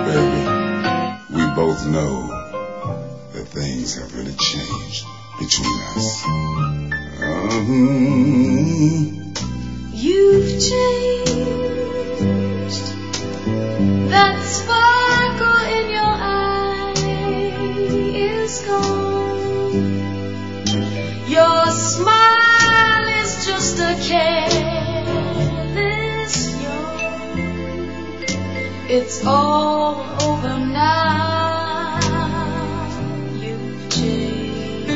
Baby, we both know that things have really changed between us. You've changed. That sparkle in your eye is gone. Your smile is just a careless yawn. It's all over now. You've changed.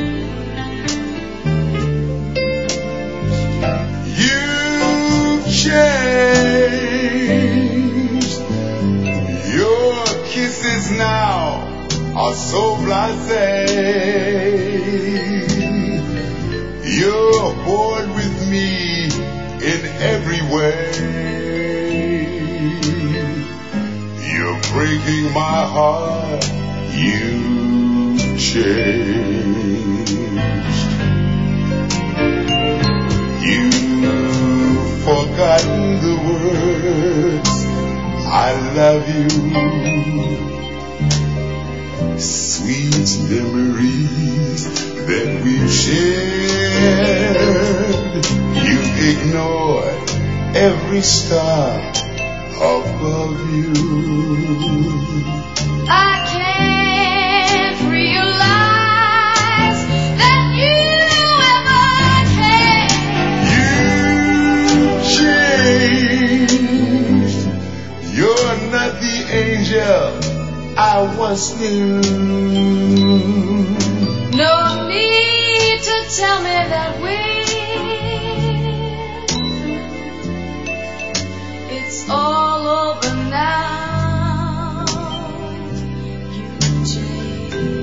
You've changed. Your kisses now are so blasé. You're bored with me in every way. You're breaking my heart. You've changed. You've forgotten the words I love you. Sweet memories that we've shared. You've ignored every star above you. I can't realize that you ever cared. You've changed. You're not the angel I once knew. No need to tell me that we're through. It's all over now. You've changed.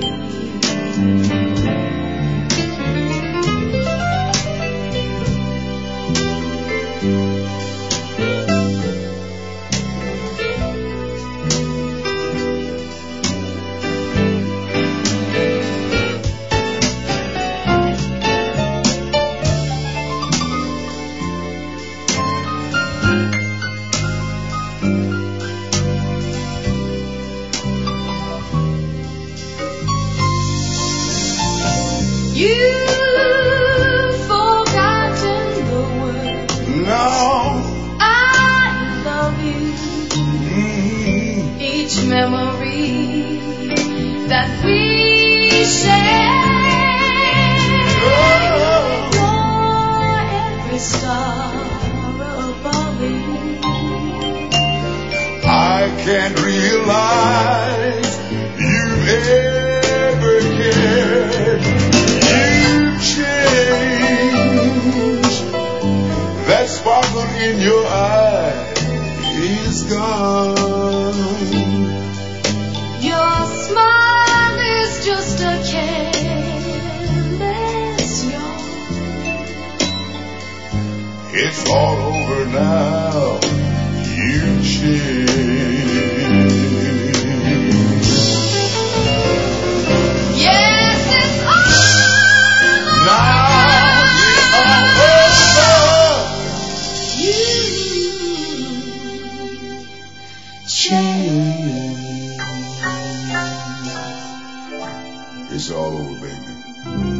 You've forgotten the word. No. I love you. Each memory that we share. Ignore every star above me. I can't realize you've ever cared. You've changed. That sparkle in your eye is gone. Your smile is just a careless yawn. It's all over now. You've changed. Yes, it's all Now it's all over. you change. It's all over, baby.